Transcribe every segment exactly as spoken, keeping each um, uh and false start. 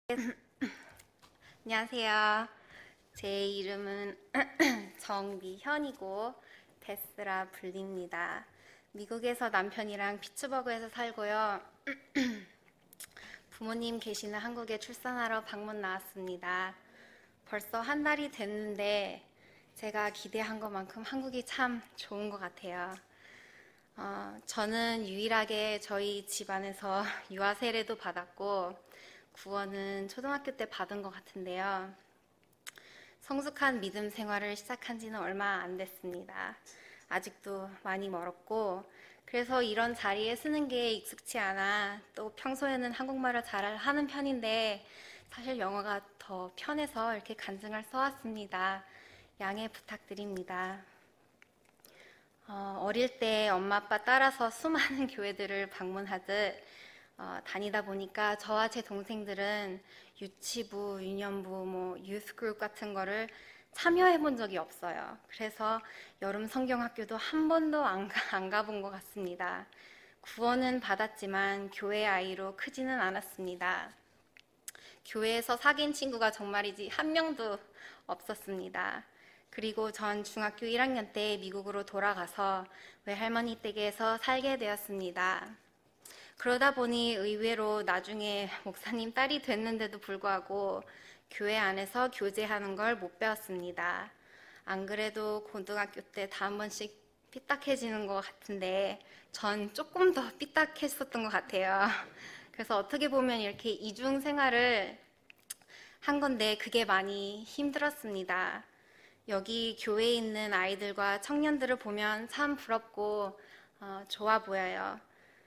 안녕하세요. 제 이름은 정미현이고 데스라 불립니다. 미국에서 남편이랑 피츠버그에서 살고요. 부모님 계시는 한국에 출산하러 방문 나왔습니다. 벌써 한 달이 됐는데 제가 기대한 것만큼 한국이 참 좋은 것 같아요. 어, 저는 유일하게 저희 집안에서 유아 세례도 받았고 구원은 초등학교 때 받은 것 같은데요. 성숙한 믿음 생활을 시작한 지는 얼마 안 됐습니다. 아직도 많이 멀었고, 그래서 이런 자리에 쓰는 게 익숙치 않아 또 평소에는 한국말을 잘 하는 편인데 사실 영어가 더 편해서 이렇게 간증을 써왔습니다. 양해 부탁드립니다. 어, 어릴 때 엄마 아빠 따라서 수많은 교회들을 방문하듯 어, 다니다 보니까 저와 제 동생들은 유치부, 유년부, 뭐 유스그룹 같은 거를 참여해 본 적이 없어요. 그래서 여름 성경학교도 한 번도 안, 가, 안 가본 것 같습니다. 구원은 받았지만 교회 아이로 크지는 않았습니다. 교회에서 사귄 친구가 정말이지 한 명도 없었습니다. 그리고 전 중학교 일 학년 때 미국으로 돌아가서 외할머니 댁에서 살게 되었습니다. 그러다 보니 의외로 나중에 목사님 딸이 됐는데도 불구하고 교회 안에서 교제하는 걸 못 배웠습니다. 안 그래도 고등학교 때 다 한 번씩 삐딱해지는 것 같은데 전 조금 더 삐딱했었던 것 같아요. 그래서 어떻게 보면 이렇게 이중 생활을 한 건데 그게 많이 힘들었습니다. 여기 교회에 있는 아이들과 청년들을 보면 참 부럽고 어, 좋아 보여요.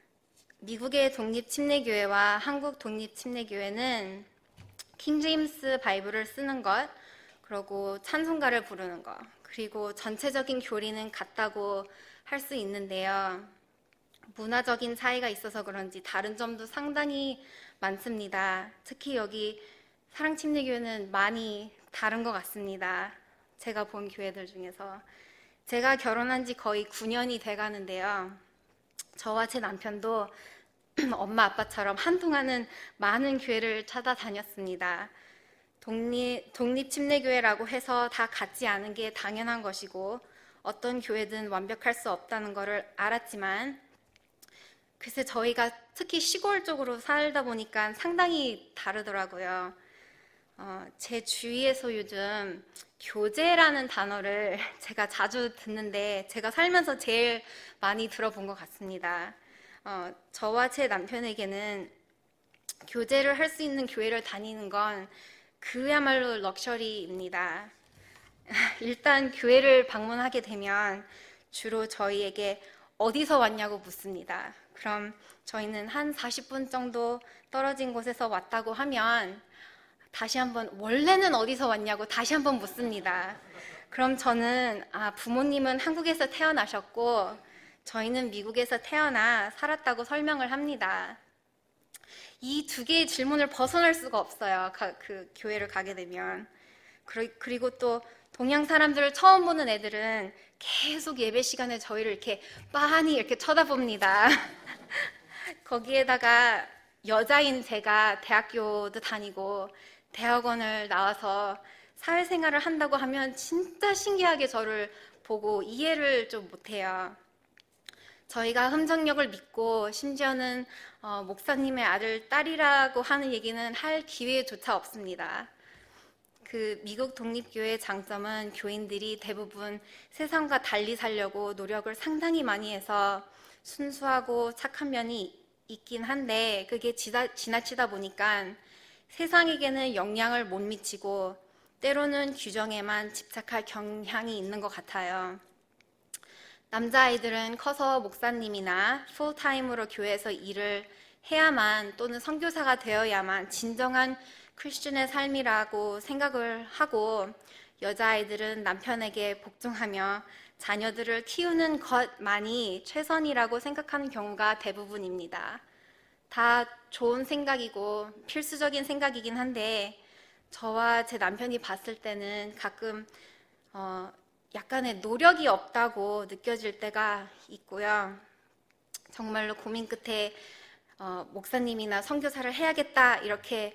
미국의 독립침례교회와 한국 독립침례교회는 킹제임스 바이블을 쓰는 것, 그리고 찬송가를 부르는 것, 그리고 전체적인 교리는 같다고 할 수 있는데요. 문화적인 차이가 있어서 그런지 다른 점도 상당히 많습니다. 특히 여기 사랑침례교회는 많이 다른 것 같습니다. 제가 본 교회들 중에서. 제가 결혼한 지 거의 구 년이 돼 가는데요. 저와 제 남편도 엄마 아빠처럼 한동안은 많은 교회를 찾아다녔습니다. 독립, 독립침례교회라고 해서 다 같지 않은 게 당연한 것이고 어떤 교회든 완벽할 수 없다는 것을 알았지만 글쎄 저희가 특히 시골 쪽으로 살다 보니까 상당히 다르더라고요. 어, 제 주위에서 요즘 교제라는 단어를 제가 자주 듣는데 제가 살면서 제일 많이 들어본 것 같습니다. 어, 저와 제 남편에게는 교제를 할 수 있는 교회를 다니는 건 그야말로 럭셔리입니다. 일단 교회를 방문하게 되면 주로 저희에게 어디서 왔냐고 묻습니다. 그럼 저희는 한 사십 분 정도 떨어진 곳에서 왔다고 하면 다시 한번 원래는 어디서 왔냐고 다시 한번 묻습니다. 그럼 저는 아, 부모님은 한국에서 태어나셨고 저희는 미국에서 태어나 살았다고 설명을 합니다. 이 두 개의 질문을 벗어날 수가 없어요. 가, 그 교회를 가게 되면. 그리고 또 동양 사람들을 처음 보는 애들은 계속 예배 시간에 저희를 이렇게 빤히 이렇게 쳐다봅니다. 거기에다가 여자인 제가 대학교도 다니고 대학원을 나와서 사회생활을 한다고 하면 진짜 신기하게 저를 보고 이해를 좀 못해요. 저희가 흠정력을 믿고 심지어는 어, 목사님의 아들, 딸이라고 하는 얘기는 할 기회조차 없습니다. 그 미국 독립교회의 장점은 교인들이 대부분 세상과 달리 살려고 노력을 상당히 많이 해서 순수하고 착한 면이 있긴 한데 그게 지나, 지나치다 보니까 세상에게는 영향을 못 미치고 때로는 규정에만 집착할 경향이 있는 것 같아요. 남자아이들은 커서 목사님이나 풀타임으로 교회에서 일을 해야만 또는 선교사가 되어야만 진정한 크리스천의 삶이라고 생각을 하고 여자아이들은 남편에게 복종하며 자녀들을 키우는 것만이 최선이라고 생각하는 경우가 대부분입니다. 다 좋은 생각이고 필수적인 생각이긴 한데 저와 제 남편이 봤을 때는 가끔 어, 약간의 노력이 없다고 느껴질 때가 있고요. 정말로 고민 끝에 어, 목사님이나 선교사를 해야겠다 이렇게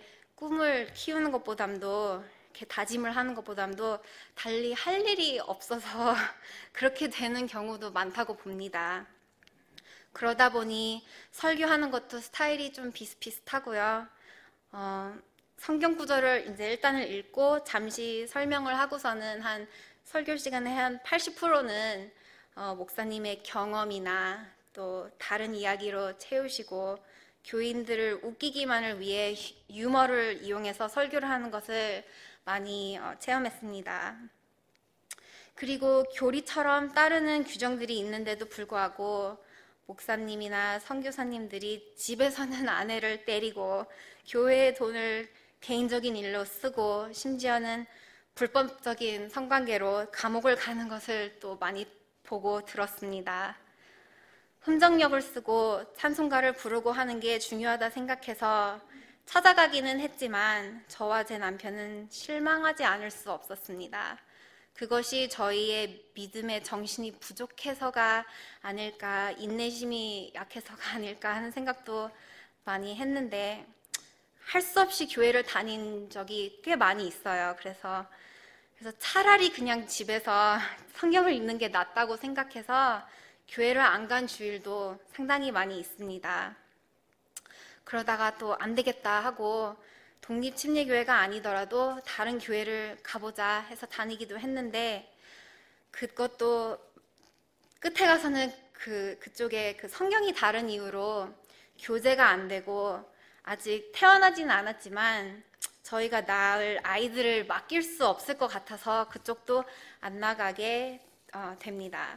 꿈을 키우는 것보담도 이렇게 다짐을 하는 것보담도 달리 할 일이 없어서 그렇게 되는 경우도 많다고 봅니다. 그러다 보니 설교하는 것도 스타일이 좀 비슷비슷하고요. 어, 성경 구절을 이제 일단은 읽고 잠시 설명을 하고서는 한 설교 시간의 한 팔십 퍼센트는 어, 목사님의 경험이나 또 다른 이야기로 채우시고 교인들을 웃기기만을 위해 유머를 이용해서 설교를 하는 것을 많이 어, 체험했습니다. 그리고 교리처럼 따르는 규정들이 있는데도 불구하고 목사님이나 선교사님들이 집에서는 아내를 때리고 교회의 돈을 개인적인 일로 쓰고 심지어는 불법적인 성관계로 감옥을 가는 것을 또 많이 보고 들었습니다. 흠정력을 쓰고 찬송가를 부르고 하는 게 중요하다 생각해서 찾아가기는 했지만 저와 제 남편은 실망하지 않을 수 없었습니다. 그것이 저희의 믿음의 정신이 부족해서가 아닐까, 인내심이 약해서가 아닐까 하는 생각도 많이 했는데 할 수 없이 교회를 다닌 적이 꽤 많이 있어요. 그래서 그래서 차라리 그냥 집에서 성경을 읽는 게 낫다고 생각해서 교회를 안 간 주일도 상당히 많이 있습니다. 그러다가 또 안 되겠다 하고 독립침례교회가 아니더라도 다른 교회를 가보자 해서 다니기도 했는데 그것도 끝에 가서는 그, 그쪽에 그 성경이 다른 이유로 교제가 안 되고 아직 태어나지는 않았지만 저희가 낳을 아이들을 맡길 수 없을 것 같아서 그쪽도 안 나가게 어, 됩니다.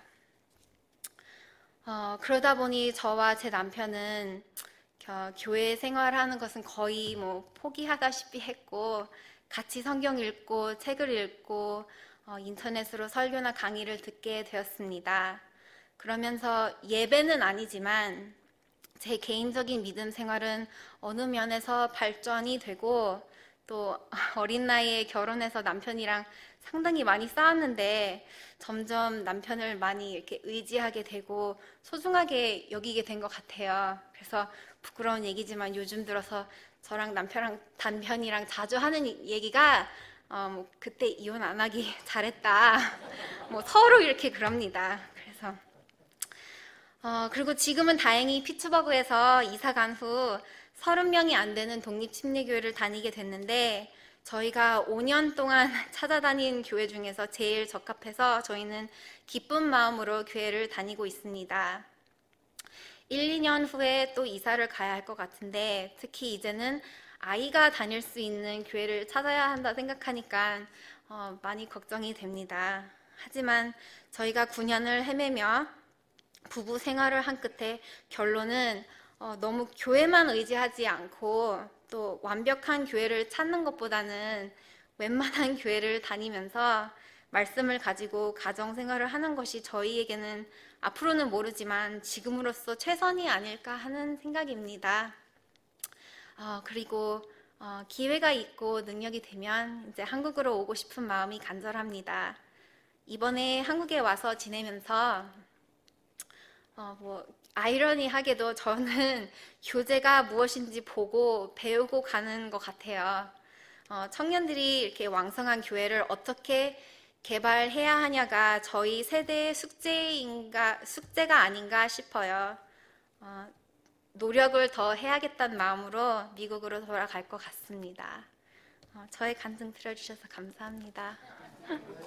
어, 그러다 보니 저와 제 남편은 어, 교회 생활하는 것은 거의 뭐 포기하다시피 했고 같이 성경 읽고 책을 읽고 어, 인터넷으로 설교나 강의를 듣게 되었습니다. 그러면서 예배는 아니지만 제 개인적인 믿음 생활은 어느 면에서 발전이 되고 또 어린 나이에 결혼해서 남편이랑 상당히 많이 싸웠는데 점점 남편을 많이 이렇게 의지하게 되고 소중하게 여기게 된 것 같아요. 그래서 부끄러운 얘기지만 요즘 들어서 저랑 남편이랑 남편이랑 자주 하는 얘기가 어, 뭐 그때 이혼 안 하기 잘했다. 뭐 서로 이렇게 그럽니다. 그래서 어, 그리고 지금은 다행히 피츠버그에서 이사 간 후 서른 명이 안 되는 독립침례교회를 다니게 됐는데 저희가 오 년 동안 찾아다닌 교회 중에서 제일 적합해서 저희는 기쁜 마음으로 교회를 다니고 있습니다. 일, 이 년 후에 또 이사를 가야 할 것 같은데 특히 이제는 아이가 다닐 수 있는 교회를 찾아야 한다 생각하니까 어, 많이 걱정이 됩니다. 하지만 저희가 구 년을 헤매며 부부 생활을 한 끝에 결론은 어, 너무 교회만 의지하지 않고 또 완벽한 교회를 찾는 것보다는 웬만한 교회를 다니면서 말씀을 가지고 가정 생활을 하는 것이 저희에게는 앞으로는 모르지만 지금으로서 최선이 아닐까 하는 생각입니다. 어, 그리고 어, 기회가 있고 능력이 되면 이제 한국으로 오고 싶은 마음이 간절합니다. 이번에 한국에 와서 지내면서 어, 뭐 아이러니하게도 저는 교제가 무엇인지 보고 배우고 가는 것 같아요. 어, 청년들이 이렇게 왕성한 교회를 어떻게 개발해야 하냐가 저희 세대의 숙제인가, 숙제가 아닌가 싶어요. 어, 노력을 더 해야겠다는 마음으로 미국으로 돌아갈 것 같습니다. 어, 저의 간증 들어주셔서 감사합니다.